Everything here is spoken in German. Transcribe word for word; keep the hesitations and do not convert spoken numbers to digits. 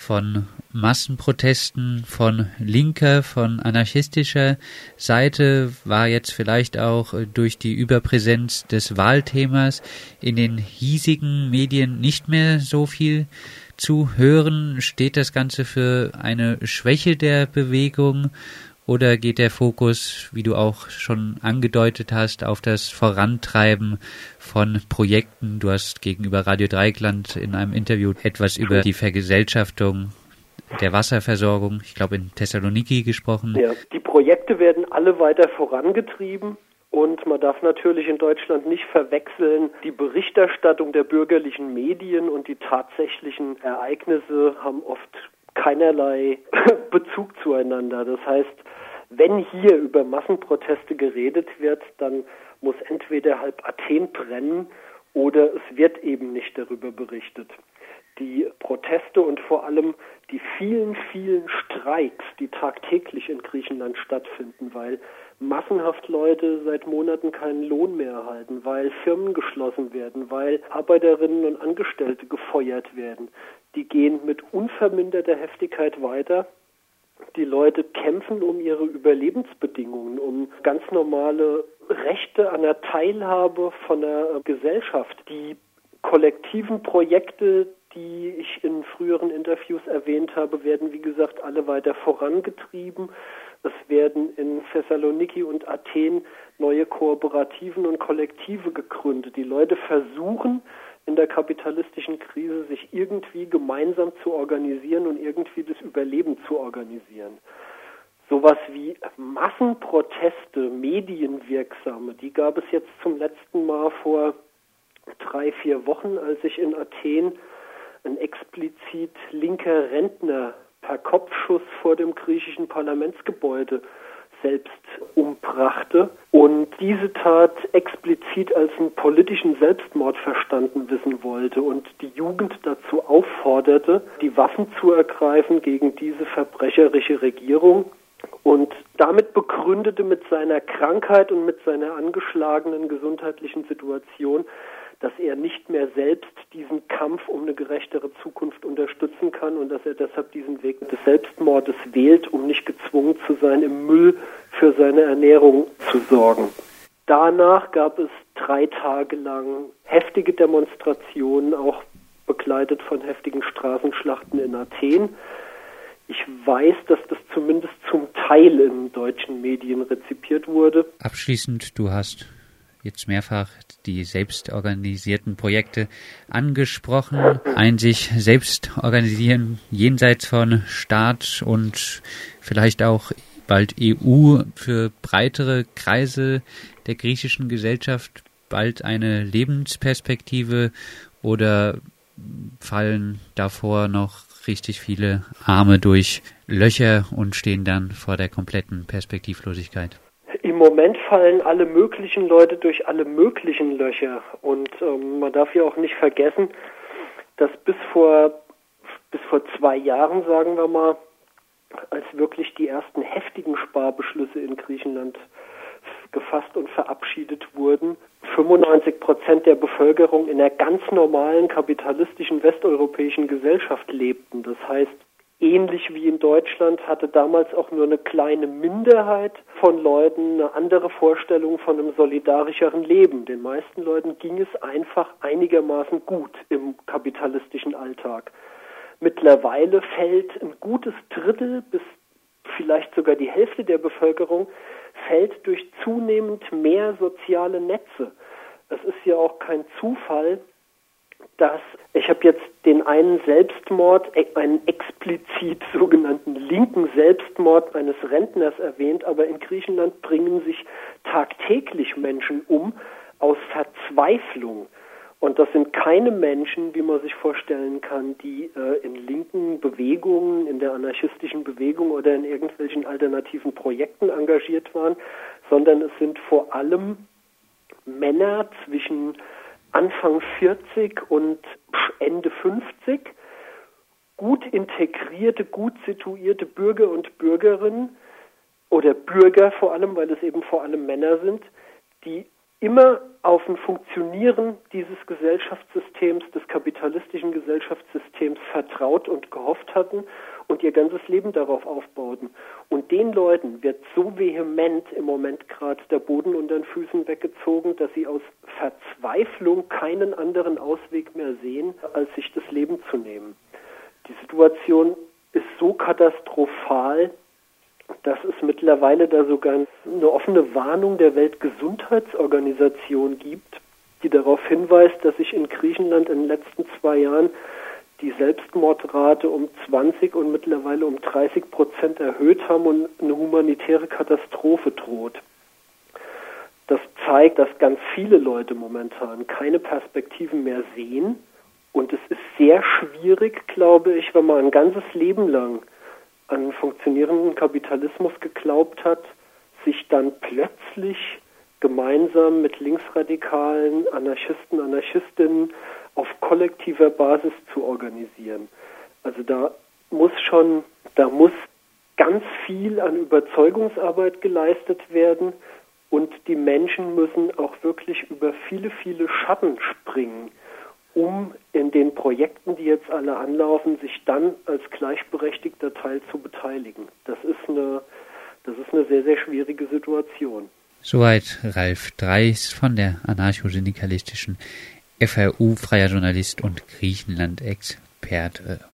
von Massenprotesten von linker, von anarchistischer Seite, war jetzt vielleicht auch durch die Überpräsenz des Wahlthemas in den hiesigen Medien nicht mehr so viel zu hören. Steht das Ganze für eine Schwäche der Bewegung oder geht der Fokus, wie du auch schon angedeutet hast, auf das Vorantreiben von Projekten? Du hast gegenüber Radio Dreieckland in einem Interview etwas über die Vergesellschaftung der Wasserversorgung, ich glaube in Thessaloniki, gesprochen. Ja, die Projekte werden alle weiter vorangetrieben. Und man darf natürlich in Deutschland nicht verwechseln, die Berichterstattung der bürgerlichen Medien und die tatsächlichen Ereignisse haben oft keinerlei Bezug zueinander. Das heißt, wenn hier über Massenproteste geredet wird, dann muss entweder halb Athen brennen oder es wird eben nicht darüber berichtet. Die Proteste und vor allem die vielen, vielen Streiks, die tagtäglich in Griechenland stattfinden, weil massenhaft Leute seit Monaten keinen Lohn mehr erhalten, weil Firmen geschlossen werden, weil Arbeiterinnen und Angestellte gefeuert werden. Die gehen mit unverminderter Heftigkeit weiter. Die Leute kämpfen um ihre Überlebensbedingungen, um ganz normale Rechte an der Teilhabe von der Gesellschaft. Die kollektiven Projekte, die ich in früheren Interviews erwähnt habe, werden, wie gesagt, alle weiter vorangetrieben. Es werden in Thessaloniki und Athen neue Kooperativen und Kollektive gegründet. Die Leute versuchen in der kapitalistischen Krise sich irgendwie gemeinsam zu organisieren und irgendwie das Überleben zu organisieren. Sowas wie Massenproteste, medienwirksame, die gab es jetzt zum letzten Mal vor drei, vier Wochen, als ich in Athen ein explizit linker Rentner per Kopfschuss vor dem griechischen Parlamentsgebäude selbst umbrachte und diese Tat explizit als einen politischen Selbstmord verstanden wissen wollte und die Jugend dazu aufforderte, die Waffen zu ergreifen gegen diese verbrecherische Regierung und damit begründete mit seiner Krankheit und mit seiner angeschlagenen gesundheitlichen Situation, dass er nicht mehr selbst diesen Kampf um eine gerechtere Zukunft unterstützen kann und dass er deshalb diesen Weg des Selbstmordes wählt, um nicht gezwungen zu sein, im Müll für seine Ernährung zu sorgen. Danach gab es drei Tage lang heftige Demonstrationen, auch begleitet von heftigen Straßenschlachten in Athen. Ich weiß, dass das zumindest zum Teil in deutschen Medien rezipiert wurde. Abschließend, du hast jetzt mehrfach die selbstorganisierten Projekte angesprochen. Ein sich selbst organisieren jenseits von Staat und vielleicht auch bald E U für breitere Kreise der griechischen Gesellschaft, bald eine Lebensperspektive oder fallen davor noch richtig viele Arme durch Löcher und stehen dann vor der kompletten Perspektivlosigkeit? Im Moment fallen alle möglichen Leute durch alle möglichen Löcher und ähm, man darf ja auch nicht vergessen, dass bis vor bis vor zwei Jahren, sagen wir mal, als wirklich die ersten heftigen Sparbeschlüsse in Griechenland gefasst und verabschiedet wurden, fünfundneunzig Prozent der Bevölkerung in einer ganz normalen kapitalistischen westeuropäischen Gesellschaft lebten. Das heißt, ähnlich wie in Deutschland hatte damals auch nur eine kleine Minderheit von Leuten eine andere Vorstellung von einem solidarischeren Leben. Den meisten Leuten ging es einfach einigermaßen gut im kapitalistischen Alltag. Mittlerweile fällt ein gutes Drittel bis vielleicht sogar die Hälfte der Bevölkerung fällt durch zunehmend mehr soziale Netze. Es ist ja auch kein Zufall, dass ich habe jetzt den einen Selbstmord, einen explizit sogenannten linken Selbstmord eines Rentners erwähnt, aber in Griechenland bringen sich tagtäglich Menschen um aus Verzweiflung. Und das sind keine Menschen, wie man sich vorstellen kann, die äh, in linken Bewegungen, in der anarchistischen Bewegung oder in irgendwelchen alternativen Projekten engagiert waren, sondern es sind vor allem Männer zwischen Anfang vierzig und Ende fünfzig, gut integrierte, gut situierte Bürger und Bürgerinnen oder Bürger vor allem, weil es eben vor allem Männer sind, die immer auf ein Funktionieren dieses Gesellschaftssystems, des kapitalistischen Gesellschaftssystems vertraut und gehofft hatten und ihr ganzes Leben darauf aufbauten. Und den Leuten wird so vehement im Moment gerade der Boden unter den Füßen weggezogen, dass sie aus Verzweiflung keinen anderen Ausweg mehr sehen, als sich das Leben zu nehmen. Die Situation ist so katastrophal, dass es mittlerweile da sogar eine offene Warnung der Weltgesundheitsorganisation gibt, die darauf hinweist, dass sich in Griechenland in den letzten zwei Jahren die Selbstmordrate um zwanzig und mittlerweile um dreißig Prozent erhöht haben und eine humanitäre Katastrophe droht. Das zeigt, dass ganz viele Leute momentan keine Perspektiven mehr sehen. Und es ist sehr schwierig, glaube ich, wenn man ein ganzes Leben lang an einen funktionierenden Kapitalismus geglaubt hat, sich dann plötzlich gemeinsam mit linksradikalen Anarchisten, Anarchistinnen auf kollektiver Basis zu organisieren. Also da muss schon, da muss ganz viel an Überzeugungsarbeit geleistet werden und die Menschen müssen auch wirklich über viele, viele Schatten springen, um in den Projekten, die jetzt alle anlaufen, sich dann als gleichberechtigter Teil zu beteiligen. Das ist eine, das ist eine sehr, sehr schwierige Situation. Soweit Ralf Dreis von der anarcho-syndikalistischen F R U, freier Journalist und Griechenland-Experte.